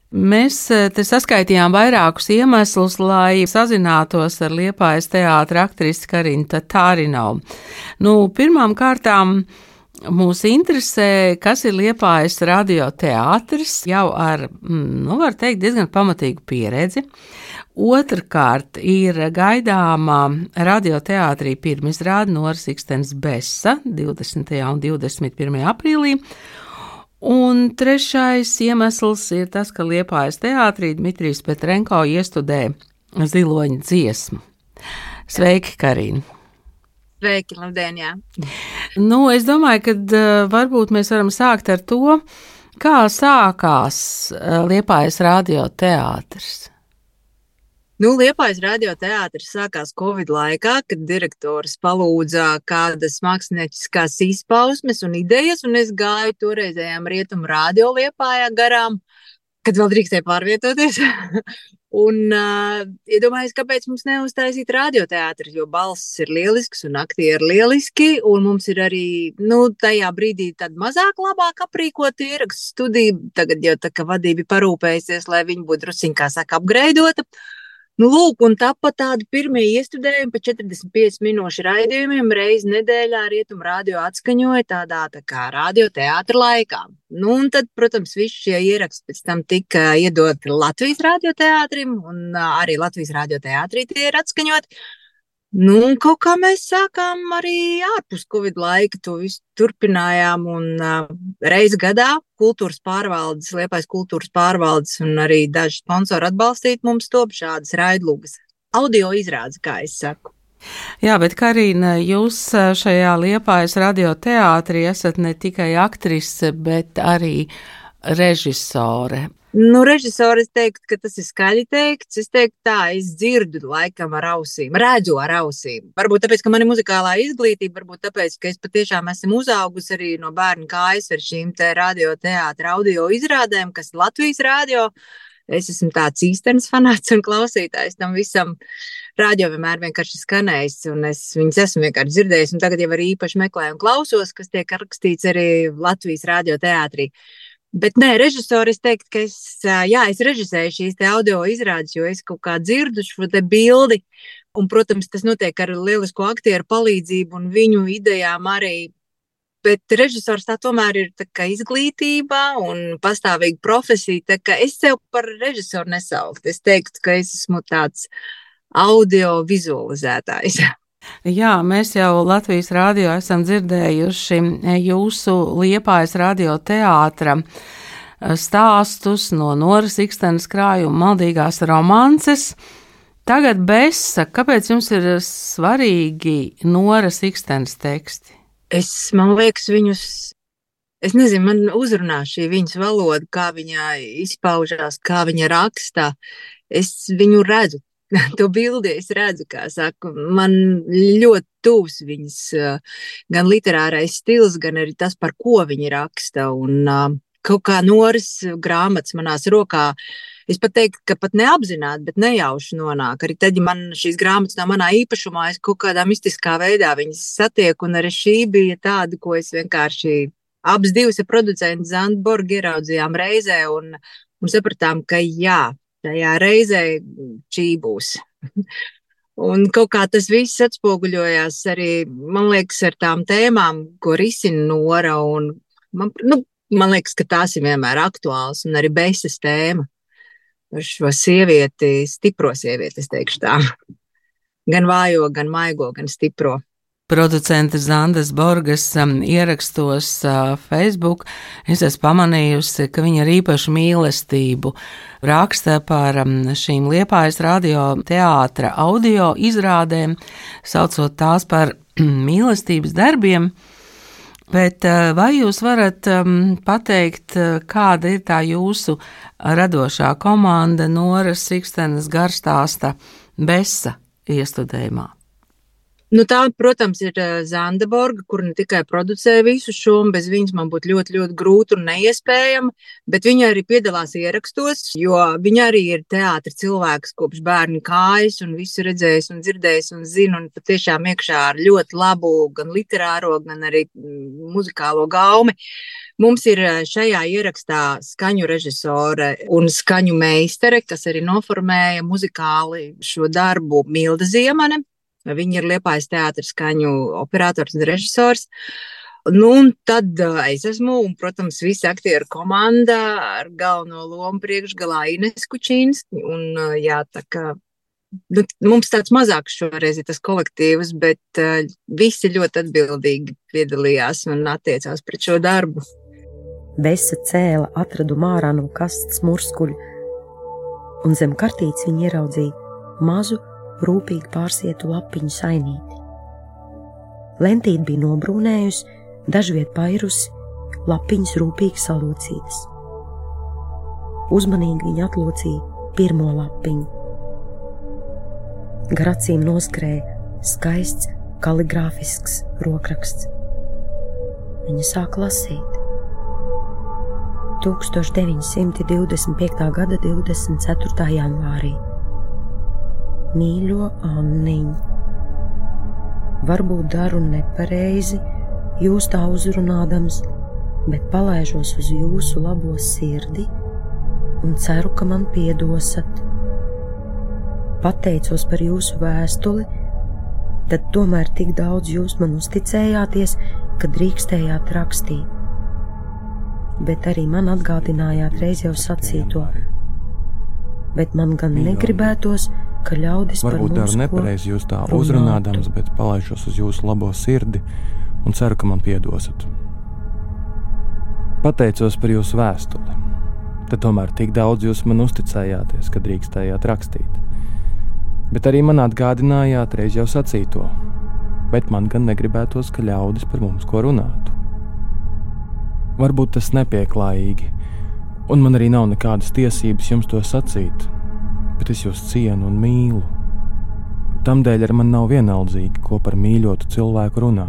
Mēs te saskaitījām vairākus iemeslus, lai sazinātos ar Liepājas teātra aktrisi Karinu Tatārinovu. Pirmām kārtām mūs interesē, kas ir Liepājas radioteātris, jau ar, var teikt, diezgan pamatīgu pieredzi. Otrkārt ir gaidāmā radioteātrī pirmizrāde Noras Ikstenes Besa 20. un 21. aprīlī. Un trešais iemesls ir tas, ka Liepājas teātrī Dmitrijs Petrenko iestudē Ziloņa dziesmu. Sveiki, Karina! Sveiki, labdien, jā! Es domāju, ka varbūt mēs varam sākt ar to, kā sākās Liepājas radioteātris. Liepājas radioteātris sākās Covid laikā, kad direktors palūdza kādas mākslinieckās izpausmes un idejas, un es gāju toreizējām Rietumu radio Liepājā garām, kad vēl drīkstēja pārvietoties. Un iedomājos, kāpēc mums neuztaisīt radioteātri, jo balss ir lielisks un aktieri lieliski, un mums ir arī, tajā brīdī tad mazāk labāk aprīkot ierakstu studiju, tagad jau tā, ka vadība parūpējusies, lai viņi būtu drusiņ, kā saka, apgreidota. Lūk, un tāpat tādi pirmie iestudējumi pa 45 minūšu raidījumiem reizi nedēļā Rietumu radio atskaņoja tādā tā kā radioteātra laikā. Un tad, protams, visi šie ieraksti pēc tam tika iedoti Latvijas radioteātrim, un arī Latvijas radioteātrī tie ir atskaņoti. Kaut kā mēs sākām arī ārpus Covid laika, to visu turpinājām, un reizi gadā kultūras pārvaldes, Liepājas kultūras pārvaldes un arī daži sponsori atbalstīt mums top šādas raidlūgas. Audio izrādes, kā es saku. Jā, bet Karina, jūs šajā Liepājas radioteātrī esat ne tikai aktrise, bet arī režisore. Režisori, es teiktu, ka tas ir skaļi teikts. Es teiktu tā, es dzirdu laikam ar ausīm, redzu ar ausīm. Varbūt tāpēc, ka man ir muzikālā izglītība, varbūt tāpēc, ka es patiešām esmu uzaugusi arī no bērnu kājas ar šīm te radioteātra audio izrādēm, kas Latvijas radio. Es esmu tāds īstenis fanāts un klausītājs tam visam. Radio vienmēr vienkārši skanējis, un es viņus esmu vienkārši dzirdējis, un tagad jau arī īpaši meklēju un klausos, kas tiek rakstīts arī Latvijas radioteātrī. Bet nē, režisori, es teiktu, ka es režisēju šīs te audio izrādes, jo es kaut kā dzirdu šo te bildi, un, protams, tas notiek ar lielisku aktieru palīdzību un viņu idejām arī, bet režisors tā tomēr ir tā kā izglītība un pastāvīga profesija, tā kā es sev par režisoru nesaukt. Es teiktu, ka es esmu tāds audio vizualizētājs. Jā, mēs jau Latvijas radio esam dzirdējuši jūsu Liepājas radioteātra stāstus no Noras Ikstenes krājuma Maldīgās romances. Tagad Besa, kāpēc jums ir svarīgi Noras Ikstenes teksti? Man liekas, es nezinu, man uzrunā šī viņas valoda, kā viņa izpaužās, kā viņa rakstā. Es viņu redzu. To bildi es redzu, kā saku, man ļoti tuvs viņas gan literārais stils, gan arī tas, par ko viņa raksta. Un kaut kā Noras grāmatas manās rokā, es pat teiktu, ka pat neapzināti, bet nejauši nonāk. Arī tad, ja man šīs grāmatas nav manā īpašumā, es kaut kādā mistiskā veidā viņas satieku, un arī šī bija tāda, ko es vienkārši abas divas ar producentu Zandu Borgu ieraudzījām reizē un sapratām, ka jā, tajā reizē šī būs. Un kaut kā tas viss atspoguļojās arī, man liekas, ar tām tēmām, ko risina Nora, un man liekas, ka tās ir vienmēr aktuāls, un arī Besas tēma par šo sievieti, stipro sievieti, es teikšu tā. Gan vājo, gan maigo, gan stipro. Producente Zandes Borgas ierakstos Facebook, es esmu pamanījusi, ka viņa ar īpašu mīlestību raksta par šīm Liepājas radioteātra audio izrādēm, saucot tās par mīlestības darbiem. Bet vai jūs varat pateikt, kāda ir tā jūsu radošā komanda Noras Ikstenes garstāsta Besa iestudējumā? Nu, tā, protams, ir Zanda Borga, kur ne tikai producē visu šo, un bez viņas man būtu ļoti, ļoti grūti un neiespējami, bet viņa arī piedalās ierakstos, jo viņa arī ir teātra cilvēks kopš bērnu kājas un visu redzējis un dzirdējis un zina, un patiešām iekšā ar ļoti labu gan literāro, gan arī muzikālo gaumi. Mums ir šajā ierakstā skaņu režisore un skaņu meistare, kas arī noformēja muzikāli šo darbu, Milda Ziemane. Viņa ir Liepājas teātra skaņu operators un režisors. Nu, un tad es esmu, un, protams, visa aktieru komanda ar galveno lomu priekšgalā Ines Kučīns. Un, jā, tā kā mums tāds mazāks šoreiz ir tas kolektīvs, bet visi ļoti atbildīgi piedalījās un attiecās pret šo darbu. Vesa cēla atradumu ārā no kastes murskuļu, un zem kartītes viņa ieraudzīja mazu, rūpīgi pārsietu lapiņu sainīti. Lentīte bija nobrūnējusi, dažviet pairusi, lapiņas rūpīgi salocītas. Uzmanīgi viņa atlocīja pirmo lapiņu. Gar acīm noskrēja skaists, kaligrāfisks rokraksts. Viņa sāk lasīt. 1925. gada 24. janvārī. Mīļo Anniņ, varbūt daru nepareizi, jūs tā uzrunādams, bet palaižos uz jūsu labo sirdi un ceru, ka man piedosat. Pateicos par jūsu vēstuli, tad tomēr tik daudz jūs man uzticējāties, ka drīkstējāt rakstīt. Bet arī man atgādinājāt reiz jau sacīto. Bet man gan negribētos, ka ļaudis par mums varbūt daru nepareizi jūs tā uzrunādams, bet palaišos uz jūsu labo sirdi un ceru, ka man piedosat. Pateicos par jūsu vēstuli, tad tomēr tik daudz jūs man uzticējāties, ka drīkstējāt rakstīt. Bet arī man atgādinājāt reiz jau sacīto, bet man gan negribētos, ka ļaudis par mums ko runātu. Varbūt tas nepieklājīgi, un man arī nav nekādas tiesības jums to sacīt, bet es jūs cienu un mīlu. Tamdēļ ar man nav vienaldzīgi, ko par mīļotu cilvēku runā.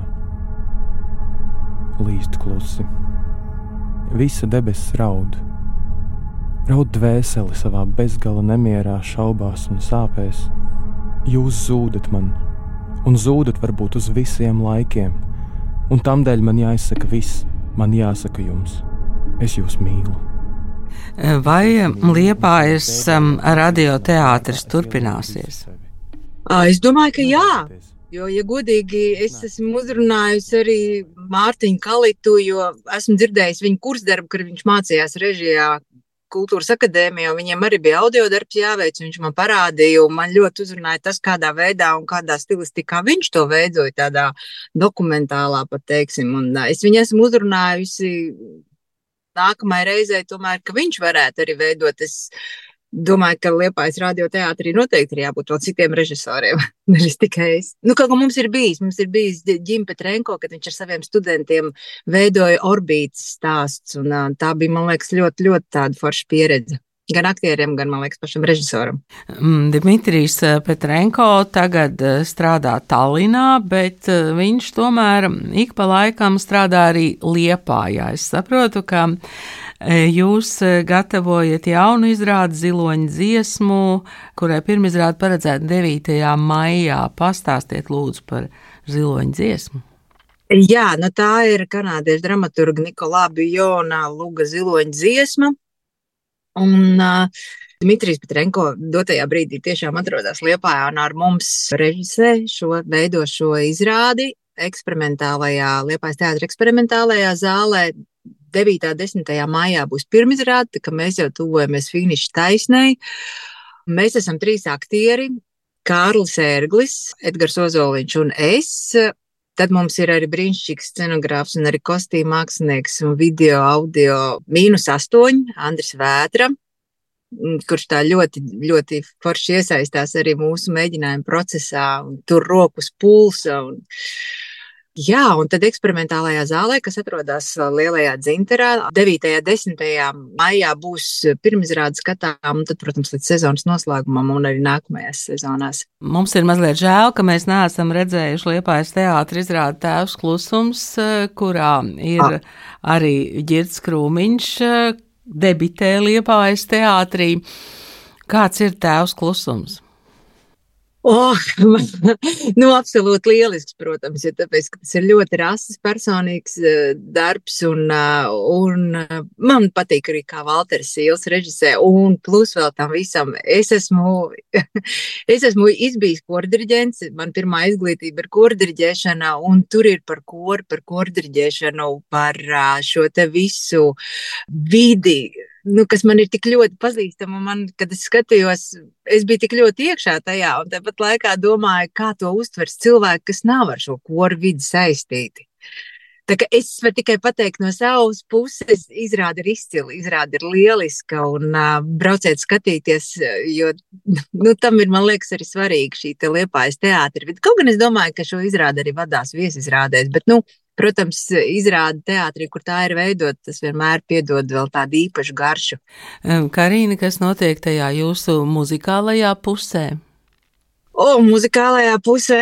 Līst klusi. Visa debesis raud. Raud dvēseli savā bezgala nemierā, šaubās un sāpēs. Jūs zūdat man, un zūdat varbūt uz visiem laikiem, un tamdēļ man jāizsaka viss, man jāsaka jums. Es jūs mīlu. Vai Liepājas radioteātris turpināsies? Es domāju, ka jā, jo, ja godīgi, es esmu uzrunājusi arī Mārtiņu Kalitu, jo esmu dzirdējis viņa kursdarbu, kad viņš mācījās režijā Kultūras akadēmijā, viņiem arī bija audio darbs jāveic, viņš man parādīja, un man ļoti uzrunāja tas, kādā veidā un kādā stilistikā viņš to veidoja, tādā dokumentālā, pat teiksim, un es viņu esmu uzrunājusi nākamai reizei, tomēr, ka viņš varētu arī veidot. Es domāju, ka Liepājas radioteātrī noteikti ir jābūt vēl citiem režisoriem, nevis tikai es. Nu, kaut kā mums ir bijis Ģim Petrenko, kad viņš ar saviem studentiem veidoja Orbītas stāsts, un tā bija, man liekas, ļoti, ļoti tāda forša pieredze. Gan aktieriem, gan, man liekas, pašam režisoram. Dmitrijs Petrenko tagad strādā Tallinā, bet viņš tomēr ik pa laikam strādā arī Liepājā. Es saprotu, ka jūs gatavojat jaunu izrādi Ziloņa dziesmu, kurai pirmizrāde paredzēta 9. maijā. Pastāstiet lūdzu par Ziloņa dziesmu. Jā, nu tā ir kanādiešu dramaturga Nikolā Bijona Luga Ziloņa dziesma. Un Dmitrijs Petrenko dotajā brīdī tiešām atrodas Liepājā un ar mums režisē veido šo izrādi Liepājas teātra eksperimentālajā zālē. 9. un 10. maijā būs pirmizrāde, tā kā mēs jau tuvojamies finiša taisnei. Mēs esam 3 aktieri – Kārlis Ērglis, Edgars Ozoliņš un es. Tad mums ir arī brīnišķīgs scenogrāfs un arī kostīma mākslinieks un video, audio -8, Andris Vētra, kurš tā ļoti, ļoti forši iesaistās arī mūsu mēģinājumu procesā un tur rokas pulsa. Jā, un tad eksperimentālajā zālē, kas atrodas Lielajā Dzinterā, 9. un 10. maijā būs pirmizrāde skatām, un tad, protams, līdz sezonas noslēgumam un arī nākamajās sezonās. Mums ir mazliet žēl, ka mēs neesam redzējuši Liepājas teātra izrādi Tēvs klusums, kurā ir arī Ģirds Krūmiņš, debitē Liepājas teātrī. Kāds ir Tēvs klusums? Absolūti lielisks, protams, jo tāpēc, ka tas ir ļoti rases personīgs darbs, un man patīk arī, kā Valters Sīls režisē, un plus vēl tam visam, es esmu izbijis kordiriģents, man pirmā izglītība ir kordiriģēšana, un tur ir par kordiriģēšanu, par šo te visu vidi, kas man ir tik ļoti pazīstama, un man, kad es skatījos, es biju tik ļoti iekšā tajā, un tāpat laikā domāju, kā to uztvers cilvēki, kas nav ar šo koru vidi saistīti. Tā kā es varu tikai pateikt no savas puses, izrāde ir izcila, izrāde ir lieliska, un brauciet skatīties, jo tam ir, man liekas, arī svarīgi šī te Liepājas teātra vide. Kaut gan es domāju, ka šo izrādi arī vadās viesizrādēs, bet, protams, izrāde teātrī, kur tā ir veidot, tas vienmēr piedod vēl tādu īpašu garšu. Karīne, kas notiek tajā jūsu muzikālajā pusē? Muzikālajā pusē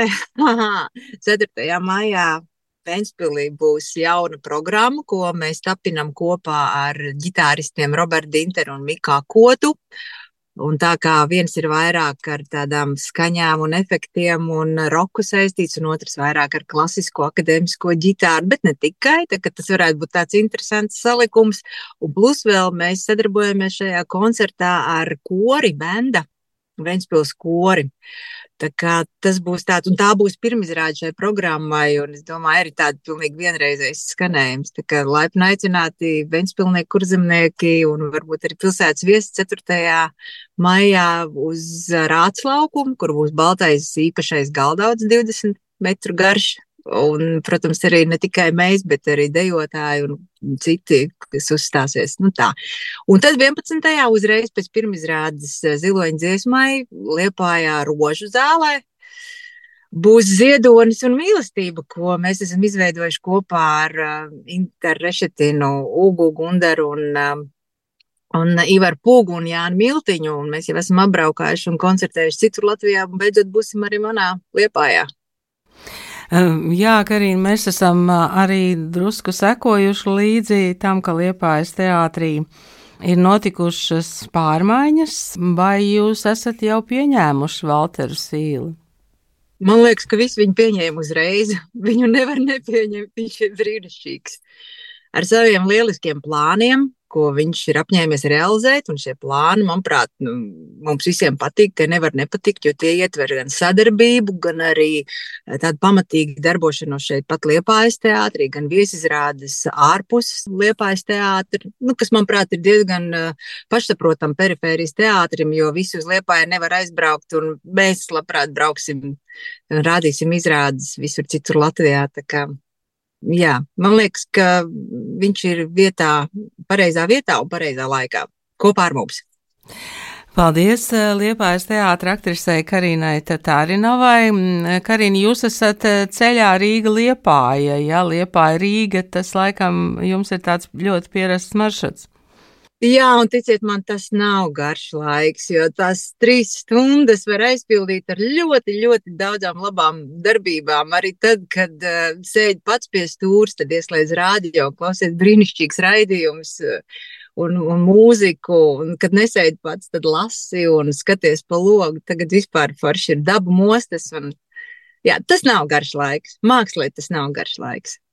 4. maijā Ventspilī būs jauna programma, ko mēs tapinam kopā ar ģitāristiem Robertu Dinteru un Mikā Kotu. Un tā kā viens ir vairāk ar tādām skaņām un efektiem un roku saistīts, un otrs vairāk ar klasisko akadēmisko ģitāru, bet ne tikai, tā ka tas varētu būt tāds interesants salikums. Un plus vēl mēs sadarbojamies šajā koncertā ar kori benda, Ventspils kori. Tā kā tas būs tāds, un tā būs pirmizrāde šai programmai, un es domāju, arī tāda pilnīgi vienreizējs skanējums. Tā kā laipni aicināti ventspilnieki, kurzemnieki un varbūt arī pilsētas viesi 4. maijā uz Rāts laukumu, kur būs baltais īpašais galdauds 20 metru garš. Un, protams, arī ne tikai mēs, bet arī dejotāji un citi, kas uzstāsies. Tā. Un tad 11. uzreiz pēc pirmizrādes Ziloņa dziesmai Liepājā Rožu zālē būs Ziedonis un mīlestība, ko mēs esam izveidojuši kopā ar Interu Rešetinu, Ugu Gundaru un Ivaru Pūgu un Jānu Miltiņu. Un mēs jau esam apbraukājuši un koncertējuši citur Latvijā, un beidzot būsim arī manā Liepājā. Jā, Karīne, mēs esam arī drusku sekojuši līdzi tam, ka Liepājas teātrī ir notikušas pārmaiņas, vai jūs esat jau pieņēmuši Valteru Sīli? Man liekas, ka visi viņu pieņēma uzreiz. Viņu nevar nepieņemt, viņš ir brīnišķīgs. Ar saviem lieliskiem plāniem, ko viņš ir apņēmies realizēt, un šie plāni, manuprāt, mums visiem patīk, tie nevar nepatikt, jo tie ietver gan sadarbību, gan arī tādu pamatīgu darbošanos šeit pat Liepājas teātrī, gan viesizrādes ārpus Liepājas teātra, kas, manuprāt, ir diezgan pašsaprotam perifērijas teātrim, jo visi uz Liepāju nevar aizbraukt, un mēs labprāt brauksim, rādīsim izrādes visur citur Latvijā, tā kā. Jā, man liekas, ka viņš ir pareizā vietā un pareizā laikā, kopā ar mums. Paldies Liepājas teātra aktrisei Karīnai Tatārinovai. Karīna, jūs esat ceļā Rīga-Liepāja, jā, Liepāja-Rīga, tas laikam jums ir tāds ļoti pierasts maršruts. Jā, un ticiet man, tas nav garš laiks, jo tās 3 stundas var aizpildīt ar ļoti, ļoti daudzām labām darbībām. Arī tad, kad sēdi pats pie stūres, tad ieslēdz rādio, klausies brīnišķīgs raidījums un mūziku, un kad nesēdi pats, tad lasi un skaties pa logu. Tagad vispār forši ir dabu mostas, un jā, tas nav garš laiks. Mākslē tas nav garš laiks.